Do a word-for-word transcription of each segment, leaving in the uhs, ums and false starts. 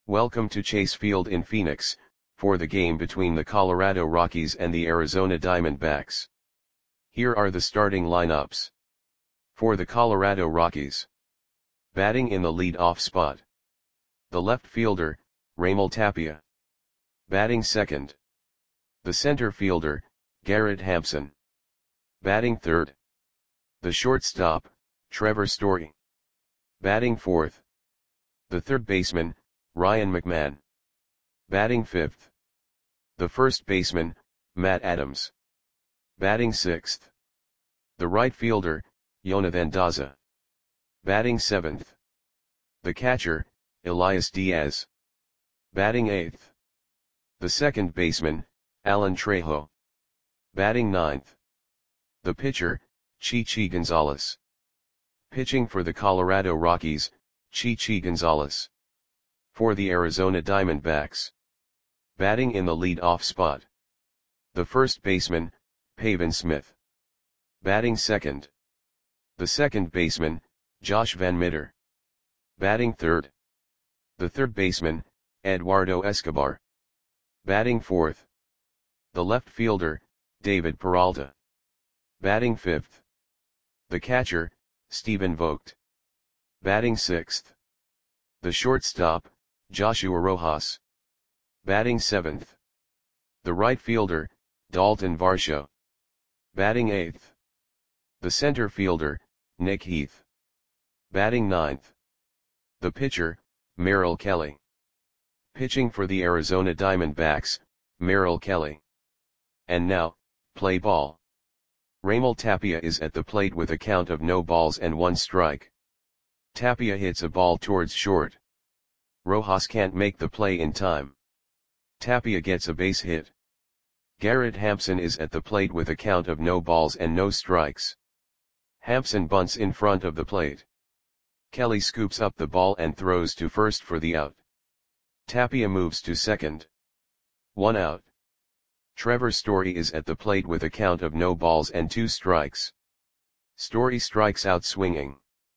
Welcome to Chase Field in Phoenix, for the game between the Colorado Rockies and the Arizona Diamondbacks. Here are the starting lineups. For the Colorado Rockies. Batting in the lead-off spot. The left fielder, Raimel Tapia. Batting second. The center fielder, Garrett Hampson. Batting third. The shortstop, Trevor Story. Batting fourth. The third baseman, Ryan McMahon. Batting fifth. The first baseman, Matt Adams. Batting sixth. The right fielder, Jonathan Daza. Batting seventh. The catcher, Elias Diaz. Batting eighth. The second baseman, Alan Trejo. Batting ninth. The pitcher, Chichi Gonzalez. Pitching for the Colorado Rockies, Chichi Gonzalez. For the Arizona Diamondbacks. Batting in the lead-off spot. The first baseman, Pavin Smith. Batting second. The second baseman, Josh Van Meter. Batting third. The third baseman, Eduardo Escobar. Batting fourth. The left fielder, David Peralta. Batting fifth. The catcher, Stephen Vogt. Batting sixth. The shortstop, Joshua Rojas. Batting seventh. The right fielder, Dalton Varsho. Batting eighth. The center fielder, Nick Heath. Batting ninth. The pitcher, Merrill Kelly. Pitching for the Arizona Diamondbacks, Merrill Kelly. And now, play ball. Raimel Tapia is at the plate with a count of no balls and one strike. Tapia hits a ball towards short. Rojas can't make the play in time. Tapia gets a base hit. Garrett Hampson is at the plate with a count of no balls and no strikes. Hampson bunts in front of the plate. Kelly scoops up the ball and throws to first for the out. Tapia moves to second. One out. Trevor Story is at the plate with a count of no balls and two strikes. Story strikes out swinging.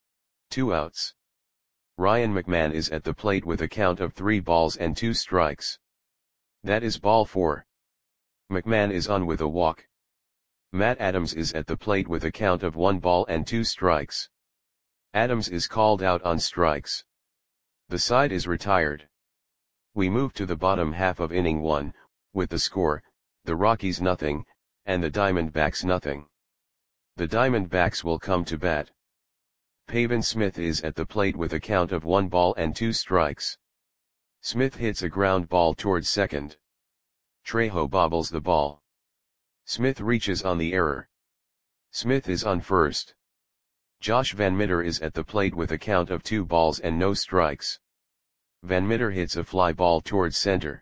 Two outs. Ryan McMahon is at the plate with a count of three balls and two strikes. That is ball four. McMahon is on with a walk. Matt Adams is at the plate with a count of one ball and two strikes. Adams is called out on strikes. The side is retired. We move to the bottom half of inning one, with the score, the Rockies nothing, and the Diamondbacks nothing. The Diamondbacks will come to bat. Pavin Smith is at the plate with a count of one ball and two strikes. Smith hits a ground ball towards second. Trejo bobbles the ball. Smith reaches on the error. Smith is on first. Josh Van Meter is at the plate with a count of two balls and no strikes. Van Meter hits a fly ball towards center.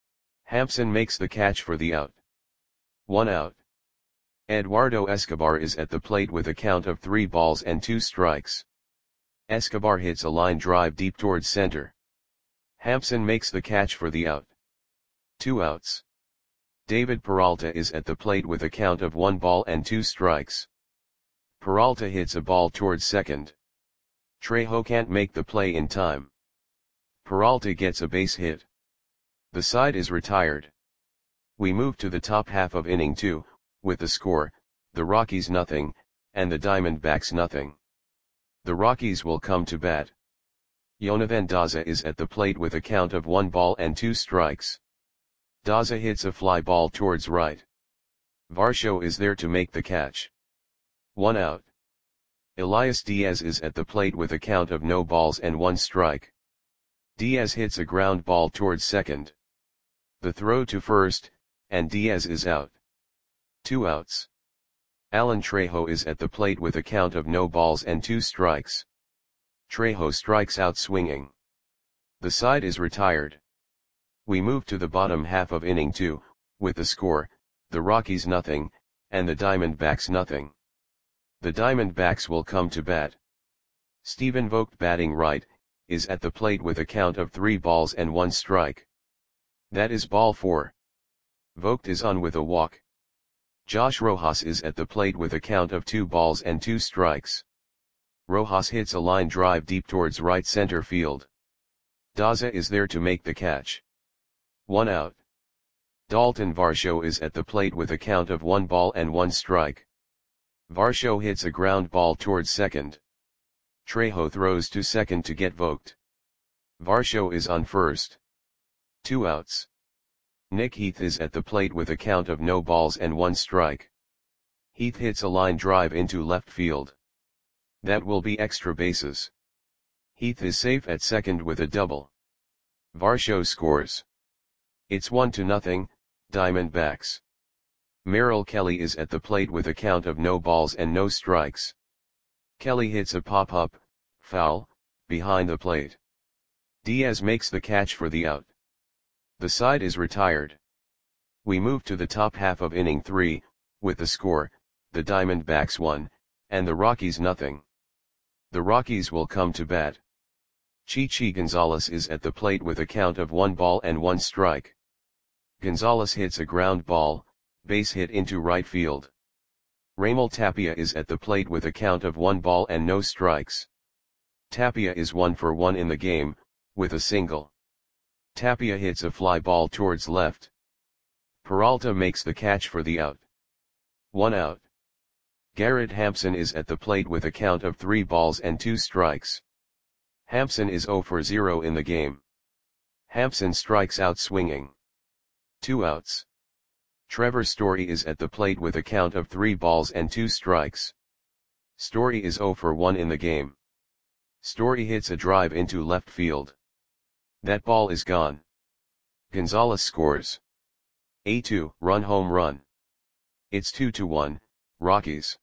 Hampson makes the catch for the out. One out. Eduardo Escobar is at the plate with a count of three balls and two strikes. Escobar hits a line drive deep towards center. Hampson makes the catch for the out. Two outs. David Peralta is at the plate with a count of one ball and two strikes. Peralta hits a ball towards second. Trejo can't make the play in time. Peralta gets a base hit. The side is retired. We move to the top half of inning two, with the score, the Rockies nothing, and the Diamondbacks nothing. The Rockies will come to bat. Jonathan Daza is at the plate with a count of one ball and two strikes. Daza hits a fly ball towards right. Varsho is there to make the catch. One out. Elias Diaz is at the plate with a count of no balls and one strike. Diaz hits a ground ball towards second. The throw to first, and Diaz is out. Two outs. Alan Trejo is at the plate with a count of no balls and two strikes. Trejo strikes out swinging. The side is retired. We move to the bottom half of inning two, with the score, the Rockies nothing, and the Diamondbacks nothing. The Diamondbacks will come to bat. Stephen Vogt, batting right, is at the plate with a count of three balls and one strike. That is ball four. Vogt is on with a walk. Josh Rojas is at the plate with a count of two balls and two strikes. Rojas hits a line drive deep towards right center field. Daza is there to make the catch. One out. Dalton Varsho is at the plate with a count of one ball and one strike. Varsho hits a ground ball towards second. Trejo throws to second to get Vogt. Varsho is on first. Two outs. Nick Heath is at the plate with a count of no balls and one strike. Heath hits a line drive into left field. That will be extra bases. Heath is safe at second with a double. Varsho scores. It's one to nothing, Diamondbacks. Merrill Kelly is at the plate with a count of no balls and no strikes. Kelly hits a pop-up, foul, behind the plate. Diaz makes the catch for the out. The side is retired. We move to the top half of inning three, with the score, the Diamondbacks one, and the Rockies nothing. The Rockies will come to bat. Chichi Gonzalez is at the plate with a count of one ball and one strike. Gonzalez hits a ground ball, base hit into right field. Raimel Tapia is at the plate with a count of one ball and no strikes. Tapia is one for one in the game, with a single. Tapia hits a fly ball towards left. Peralta makes the catch for the out. One out. Garrett Hampson is at the plate with a count of three balls and two strikes. Hampson is zero for zero in the game. Hampson strikes out swinging. Two outs. Trevor Story is at the plate with a count of three balls and two strikes. Story is zero for one in the game. Story hits a drive into left field. That ball is gone. Gonzalez scores. A two run home run. It's two to one, Rockies.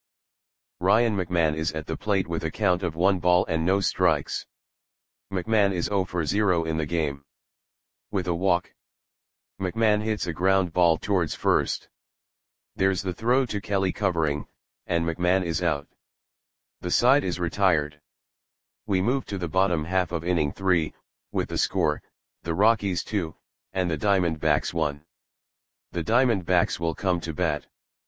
Ryan McMahon is at the plate with a count of one ball and no strikes. McMahon is zero for zero in the game. With a walk. McMahon hits a ground ball towards first. There's the throw to Kelly covering, and McMahon is out. The side is retired. We move to the bottom half of inning three, with the score, the Rockies two, and the Diamondbacks one. The Diamondbacks will come to bat.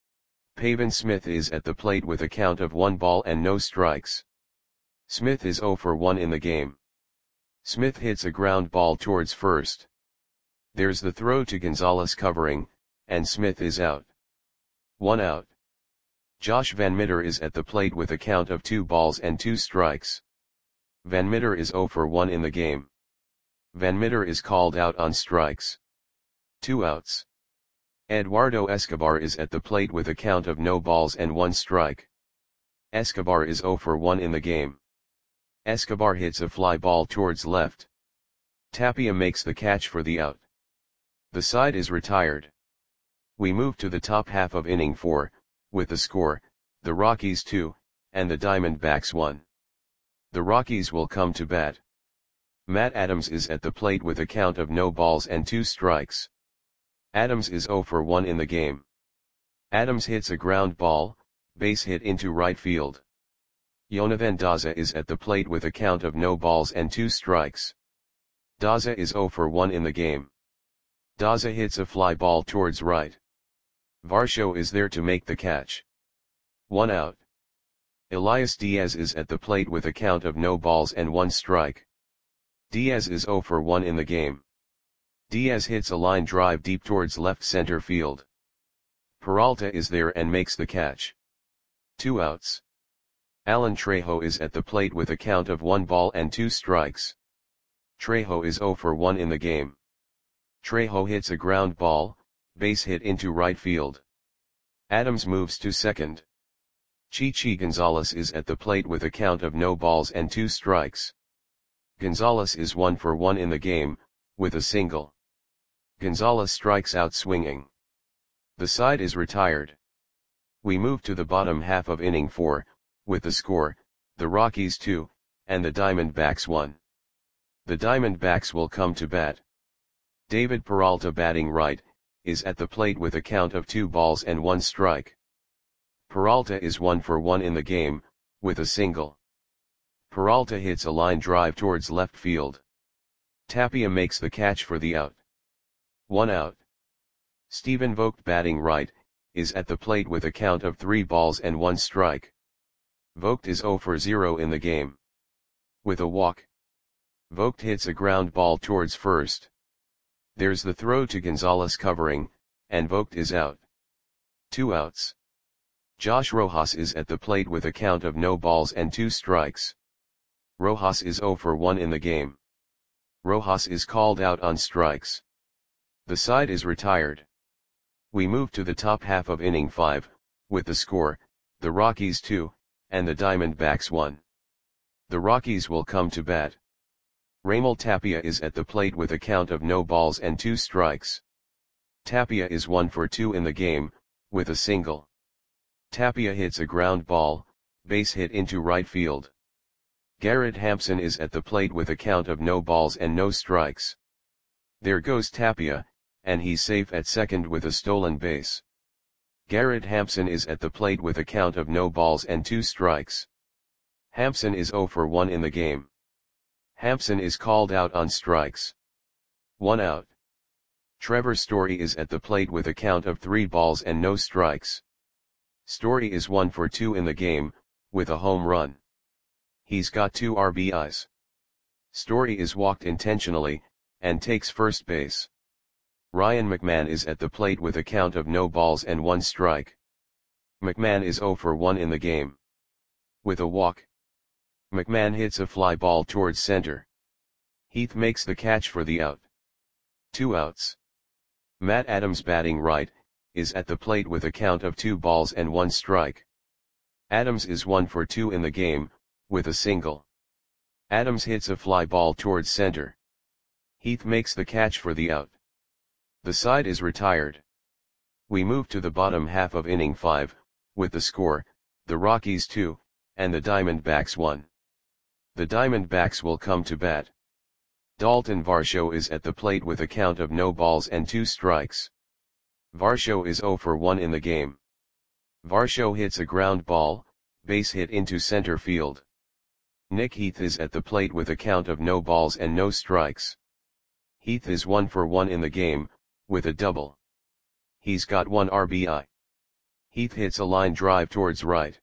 Pavin Smith is at the plate with a count of one ball and no strikes. Smith is zero for one in the game. Smith hits a ground ball towards first. There's the throw to Gonzalez covering, and Smith is out. One out. Josh Van Meter is at the plate with a count of two balls and two strikes. Van Meter is zero for one in the game. Van Meter is called out on strikes. Two outs. Eduardo Escobar is at the plate with a count of no balls and one strike. Escobar is zero for one in the game. Escobar hits a fly ball towards left. Tapia makes the catch for the out. The side is retired. We move to the top half of inning four, with the score, the Rockies two, and the Diamondbacks one. The Rockies will come to bat. Matt Adams is at the plate with a count of no balls and two strikes. Adams is zero for one in the game. Adams hits a ground ball, base hit into right field. Yonavan Daza is at the plate with a count of no balls and two strikes. Daza is zero for one in the game. Daza hits a fly ball towards right. Varsho is there to make the catch. One out. Elias Diaz is at the plate with a count of no balls and one strike. Diaz is zero for one in the game. Diaz hits a line drive deep towards left center field. Peralta is there and makes the catch. Two outs. Alan Trejo is at the plate with a count of one ball and two strikes. Trejo is zero for one in the game. Trejo hits a ground ball, base hit into right field. Adams moves to second. Chichi Gonzalez is at the plate with a count of no balls and two strikes. Gonzalez is one for one in the game, with a single. Gonzalez strikes out swinging. The side is retired. We move to the bottom half of inning four, with the score, the Rockies two, and the Diamondbacks one. The Diamondbacks will come to bat. David Peralta batting right, is at the plate with a count of two balls and one strike. Peralta is one for one in the game, with a single. Peralta hits a line drive towards left field. Tapia makes the catch for the out. One out. Stephen Vogt batting right, is at the plate with a count of three balls and one strike. Vogt is zero for zero in the game. With a walk. Vogt hits a ground ball towards first. There's the throw to Gonzalez covering, and Vogt is out. Two outs. Josh Rojas is at the plate with a count of no balls and two strikes. Rojas is oh for one in the game. Rojas is called out on strikes. The side is retired. We move to the top half of inning five, with the score, the Rockies two, and the Diamondbacks one. The Rockies will come to bat. Raimel Tapia is at the plate with a count of no balls and two strikes. Tapia is one for two in the game, with a single. Tapia hits a ground ball, base hit into right field. Garrett Hampson is at the plate with a count of no balls and no strikes. There goes Tapia, and he's safe at second with a stolen base. Garrett Hampson is at the plate with a count of no balls and two strikes. Hampson is oh for one in the game. Hampson is called out on strikes. One out. Trevor Story is at the plate with a count of three balls and no strikes. Story is one for two in the game, with a home run. He's got two R B Is. Story is walked intentionally, and takes first base. Ryan McMahon is at the plate with a count of no balls and one strike. McMahon is oh for one in the game. With a walk. McMahon hits a fly ball towards center. Heath makes the catch for the out. Two outs. Matt Adams, batting right, is at the plate with a count of two balls and one strike. Adams is one for two in the game, with a single. Adams hits a fly ball towards center. Heath makes the catch for the out. The side is retired. We move to the bottom half of inning five, with the score, the Rockies two, and the Diamondbacks one. The Diamondbacks will come to bat. Dalton Varsho is at the plate with a count of no balls and two strikes. Varsho is oh for one in the game. Varsho hits a ground ball, base hit into center field. Nick Heath is at the plate with a count of no balls and no strikes. Heath is one for one in the game, with a double. He's got one R B I. Heath hits a line drive towards right.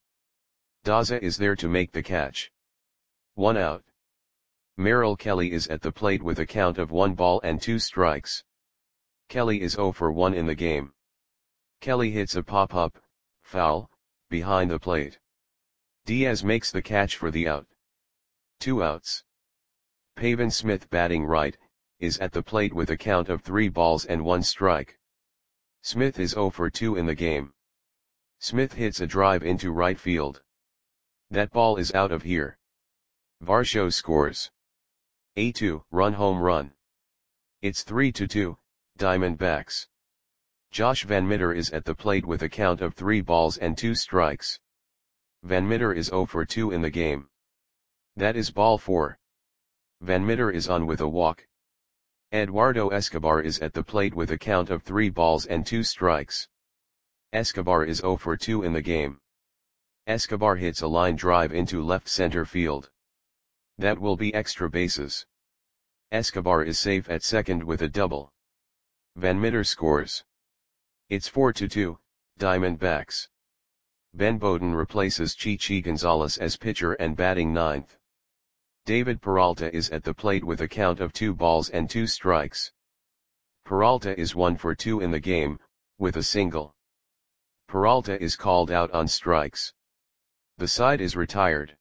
Daza is there to make the catch. One out. Merrill Kelly is at the plate with a count of one ball and two strikes. Kelly is oh for one in the game. Kelly hits a pop-up, foul, behind the plate. Diaz makes the catch for the out. Two outs. Pavin Smith, batting right, is at the plate with a count of three balls and one strike. Smith is oh for two in the game. Smith hits a drive into right field. That ball is out of here. Varsho scores a two-run home run. It's three to two, Diamondbacks. Josh Van Meter is at the plate with a count of three balls and two strikes. Van Meter is oh for two in the game. That is ball four. Van Meter is on with a walk. Eduardo Escobar is at the plate with a count of three balls and two strikes. Escobar is oh for two in the game. Escobar hits a line drive into left center field. That will be extra bases. Escobar is safe at second with a double. Van Meter scores. It's four to two, Diamondbacks. Ben Bowden replaces Chichi Gonzalez as pitcher and batting ninth. David Peralta is at the plate with a count of two balls and two strikes. Peralta is one for two in the game, with a single. Peralta is called out on strikes. The side is retired.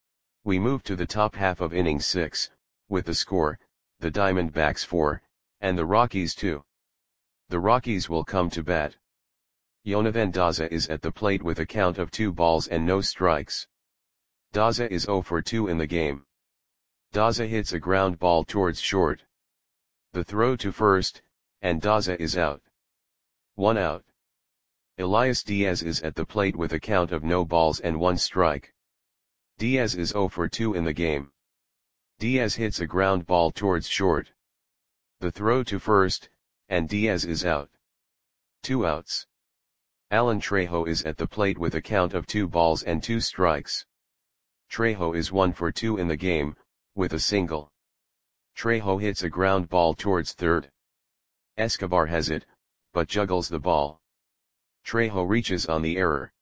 We move to the top half of inning six, with the score, the Diamondbacks four, and the Rockies two. The Rockies will come to bat. Yonavan Daza is at the plate with a count of two balls and no strikes. Daza is oh for two in the game. Daza hits a ground ball towards short. The throw to first, and Daza is out. One out. Elias Diaz is at the plate with a count of no balls and one strike. Diaz is oh for two in the game. Diaz hits a ground ball towards short. The throw to first, and Diaz is out. Two outs. Alan Trejo is at the plate with a count of two balls and two strikes. Trejo is one for two in the game, with a single. Trejo hits a ground ball towards third. Escobar has it, but juggles the ball. Trejo reaches on the error.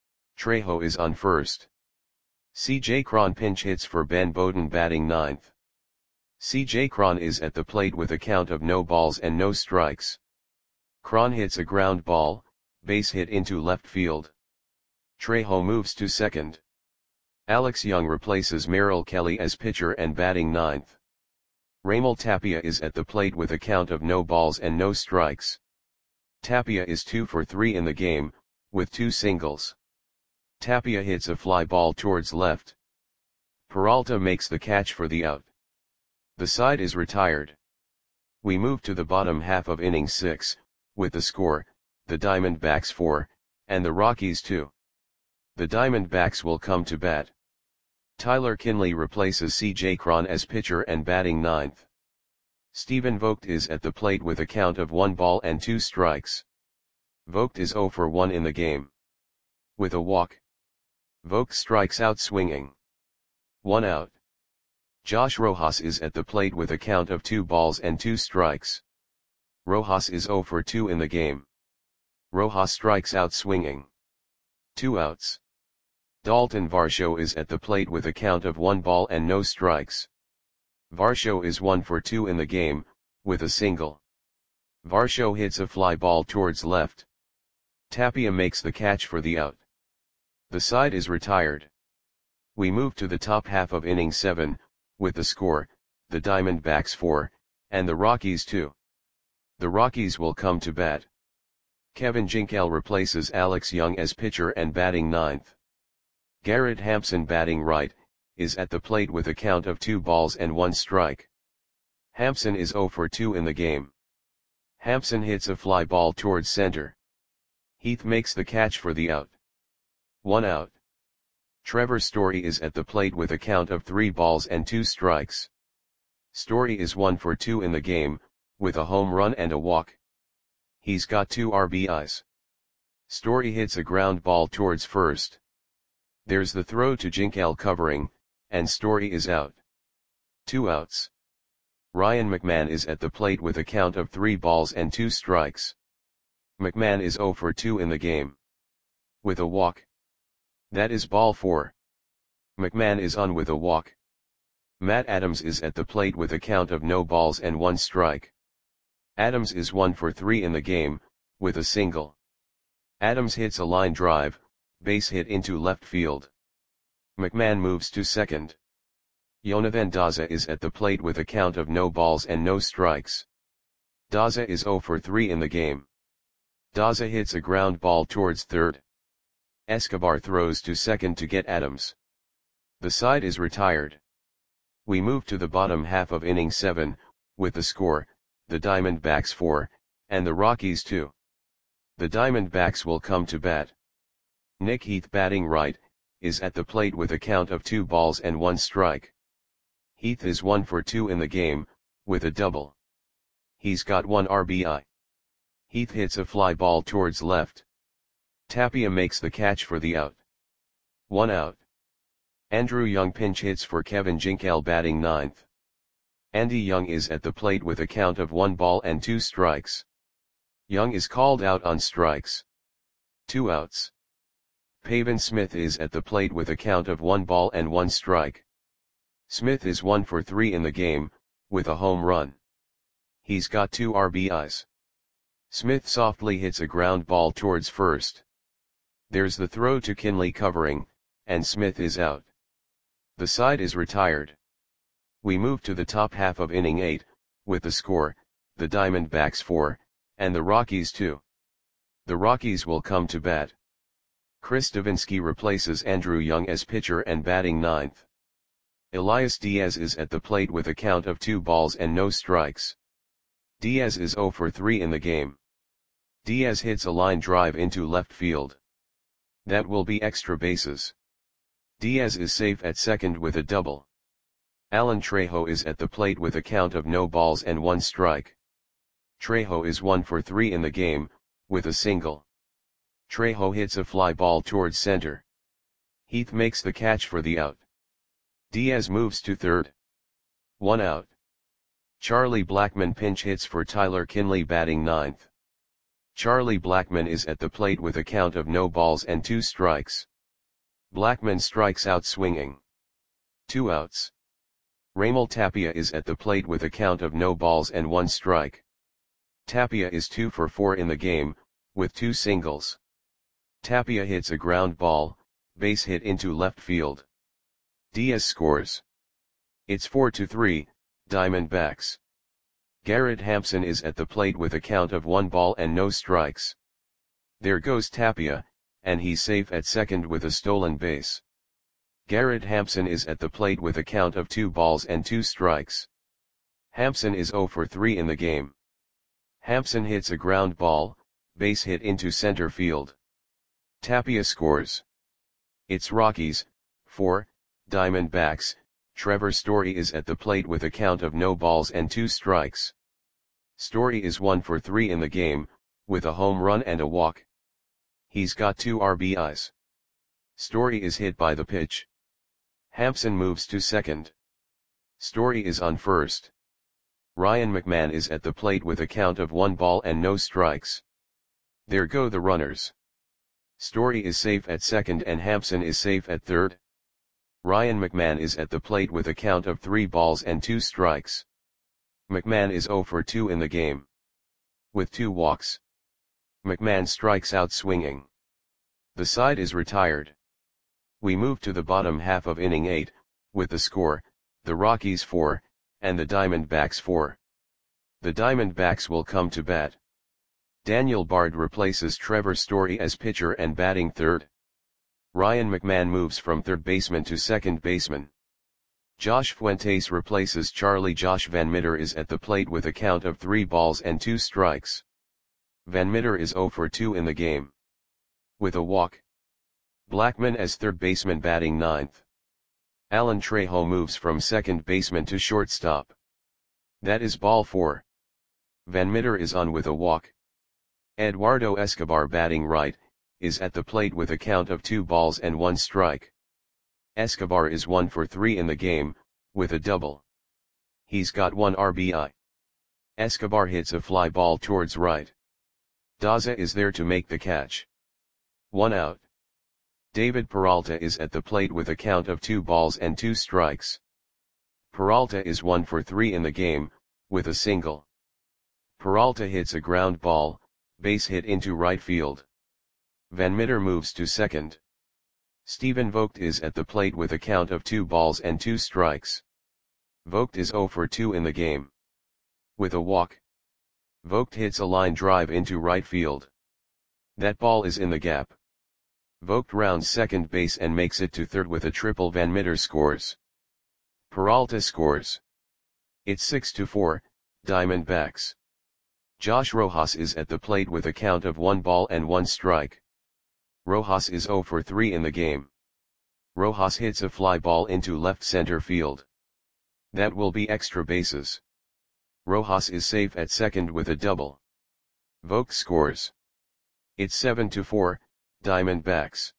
Trejo is on first. C J Cron pinch hits for Ben Bowden, batting ninth. C J Cron is at the plate with a count of no balls and no strikes. Cron hits a ground ball, base hit into left field. Trejo moves to second. Alex Young replaces Merrill Kelly as pitcher and batting ninth. Raimel Tapia is at the plate with a count of no balls and no strikes. Tapia is two for three in the game, with two singles. Tapia hits a fly ball towards left. Peralta makes the catch for the out. The side is retired. We move to the bottom half of inning six, with the score, the Diamondbacks four, and the Rockies two. The Diamondbacks will come to bat. Tyler Kinley replaces C J Cron as pitcher and batting ninth. Stephen Vogt is at the plate with a count of one ball and two strikes. Vogt is zero for one in the game. With a walk. Vogt strikes out swinging. One out. Josh Rojas is at the plate with a count of two balls and two strikes. Rojas is zero for two in the game. Rojas strikes out swinging. Two outs. Dalton Varsho is at the plate with a count of one ball and no strikes. Varsho is one for two in the game, with a single. Varsho hits a fly ball towards left. Tapia makes the catch for the out. The side is retired. We move to the top half of inning seven, with the score, the Diamondbacks four, and the Rockies two. The Rockies will come to bat. Kevin Jinkel replaces Alex Young as pitcher and batting ninth. Garrett Hampson, batting right, is at the plate with a count of two balls and one strike. Hampson is zero for two in the game. Hampson hits a fly ball towards center. Heath makes the catch for the out. One out. Trevor Story is at the plate with a count of three balls and two strikes. Story is one for two in the game, with a home run and a walk. He's got two R B Is. Story hits a ground ball towards first. There's the throw to Jinkel covering, and Story is out. Two outs. Ryan McMahon is at the plate with a count of three balls and two strikes. McMahon is zero for two in the game. With a walk. That is ball four. McMahon is on with a walk. Matt Adams is at the plate with a count of no balls and one strike. Adams is one for three in the game, with a single. Adams hits a line drive, base hit into left field. McMahon moves to second. Jonathan Daza is at the plate with a count of no balls and no strikes. Daza is zero for three in the game. Daza hits a ground ball towards third. Escobar throws to second to get Adams. The side is retired. We move to the bottom half of inning seven, with the score, the Diamondbacks four, and the Rockies two. The Diamondbacks will come to bat. Nick Heath, batting right, is at the plate with a count of two balls and one strike. Heath is one for two in the game, with a double. He's got one R B I. Heath hits a fly ball towards left. Tapia makes the catch for the out. One out. Andrew Young pinch hits for Kevin Jinkel, batting ninth. Andy Young is at the plate with a count of one ball and two strikes. Young is called out on strikes. Two outs. Pavin Smith is at the plate with a count of one ball and one strike. Smith is one for three in the game, with a home run. He's got two R B Is. Smith softly hits a ground ball towards first. There's the throw to Kinley covering, and Smith is out. The side is retired. We move to the top half of inning eight, with the score, the Diamondbacks four, and the Rockies two. The Rockies will come to bat. Chris Davinsky replaces Andrew Young as pitcher and batting ninth. Elias Diaz is at the plate with a count of two balls and no strikes. Diaz is zero for three in the game. Diaz hits a line drive into left field. That will be extra bases. Diaz is safe at second with a double. Alan Trejo is at the plate with a count of no balls and one strike. Trejo is one for three in the game, with a single. Trejo hits a fly ball towards center. Heath makes the catch for the out. Diaz moves to third. One out. Charlie Blackmon pinch hits for Tyler Kinley, batting ninth. Charlie Blackmon is at the plate with a count of no balls and two strikes. Blackmon strikes out swinging. Two outs. Raimel Tapia is at the plate with a count of no balls and one strike. Tapia is two for four in the game, with two singles. Tapia hits a ground ball, base hit into left field. Diaz scores. It's four to three, Diamondbacks. Garrett Hampson is at the plate with a count of one ball and no strikes. There goes Tapia, and he's safe at second with a stolen base. Garrett Hampson is at the plate with a count of two balls and two strikes. Hampson is zero for three in the game. Hampson hits a ground ball, base hit into center field. Tapia scores. It's Rockies, four, Diamondbacks. Trevor Story is at the plate with a count of no balls and two strikes. Story is one for three in the game, with a home run and a walk. He's got two R B Is. Story is hit by the pitch. Hampson moves to second. Story is on first. Ryan McMahon is at the plate with a count of one ball and no strikes. There go the runners. Story is safe at second and Hampson is safe at third. Ryan McMahon is at the plate with a count of three balls and two strikes. McMahon is zero for two in the game. With two walks. McMahon strikes out swinging. The side is retired. We move to the bottom half of inning eight, with the score, the Rockies four, and the Diamondbacks four. The Diamondbacks will come to bat. Daniel Bard replaces Trevor Story as pitcher and batting third. Ryan McMahon moves from third baseman to second baseman. Josh Fuentes replaces Charlie. Josh Van Meter is at the plate with a count of three balls and two strikes. Van Meter is zero for two in the game. With a walk. Blackman as third baseman batting ninth. Alan Trejo moves from second baseman to shortstop. That is ball four. Van Meter is on with a walk. Eduardo Escobar batting right, is at the plate with a count of two balls and one strike. Escobar is one for three in the game, with a double. He's got one R B I. Escobar hits a fly ball towards right. Daza is there to make the catch. One out. David Peralta is at the plate with a count of two balls and two strikes. Peralta is one for three in the game, with a single. Peralta hits a ground ball, base hit into right field. Van Meter moves to second. Stephen Vogt is at the plate with a count of two balls and two strikes. Vogt is zero for two in the game. With a walk. Vogt hits a line drive into right field. That ball is in the gap. Vogt rounds second base and makes it to third with a triple. Van Meter scores. Peralta scores. It's six to four, Diamondbacks. Josh Rojas is at the plate with a count of one ball and one strike. Rojas is zero for three in the game. Rojas hits a fly ball into left center field. That will be extra bases. Rojas is safe at second with a double. Vogt scores. It's seven to four, Diamondbacks.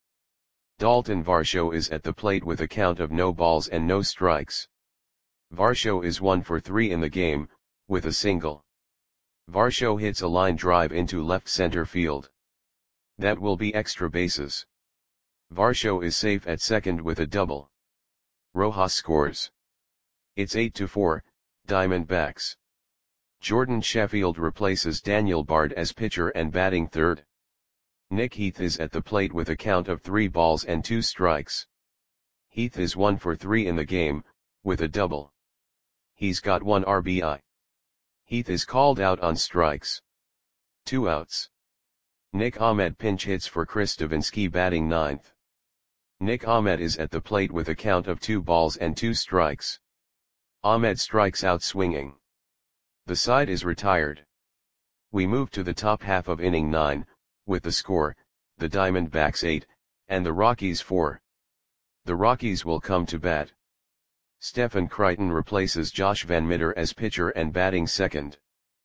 Dalton Varsho is at the plate with a count of no balls and no strikes. Varsho is one for three in the game, with a single. Varsho hits a line drive into left center field. That will be extra bases. Varsho is safe at second with a double. Rojas scores. It's eight to four, Diamondbacks. Jordan Sheffield replaces Daniel Bard as pitcher and batting third. Nick Heath is at the plate with a count of three balls and two strikes. Heath is one for three in the game, with a double. He's got one R B I. Heath is called out on strikes. Two outs. Nick Ahmed pinch hits for Chris Davinsky batting ninth. Nick Ahmed is at the plate with a count of two balls and two strikes. Ahmed strikes out swinging. The side is retired. We move to the top half of inning nine, with the score, the Diamondbacks eight, and the Rockies four. The Rockies will come to bat. Stephen Crichton replaces Josh Van Meter as pitcher and batting second.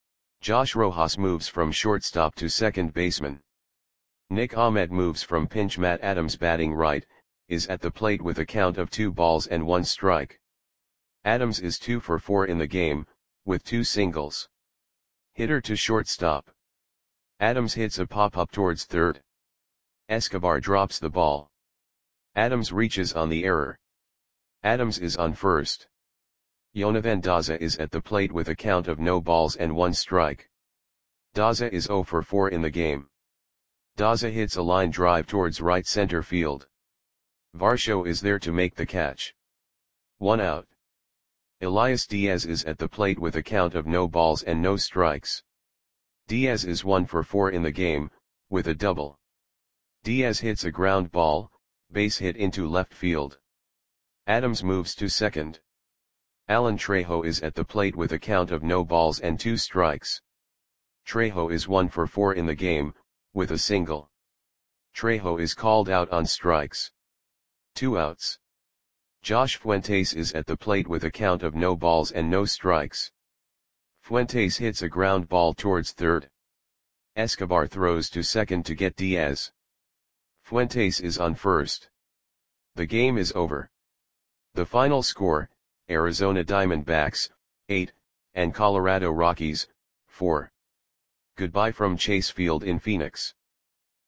Josh Rojas moves from shortstop to second baseman. Nick Ahmed moves from pinch. Matt Adams batting right, is at the plate with a count of two balls and one strike. Adams is two for four in the game, with two singles. Hitter to shortstop. Adams hits a pop-up towards third. Escobar drops the ball. Adams reaches on the error. Adams is on first. Yonavan Daza is at the plate with a count of no balls and one strike. Daza is zero for four in the game. Daza hits a line drive towards right center field. Varsho is there to make the catch. One out. Elias Diaz is at the plate with a count of no balls and no strikes. Diaz is one for four in the game, with a double. Diaz hits a ground ball, base hit into left field. Adams moves to second. Alan Trejo is at the plate with a count of no balls and two strikes. Trejo is one for four in the game, with a single. Trejo is called out on strikes. Two outs. Josh Fuentes is at the plate with a count of no balls and no strikes. Fuentes hits a ground ball towards third. Escobar throws to second to get Diaz. Fuentes is on first. The game is over. The final score, Arizona Diamondbacks, eight, and Colorado Rockies, four. Goodbye from Chase Field in Phoenix.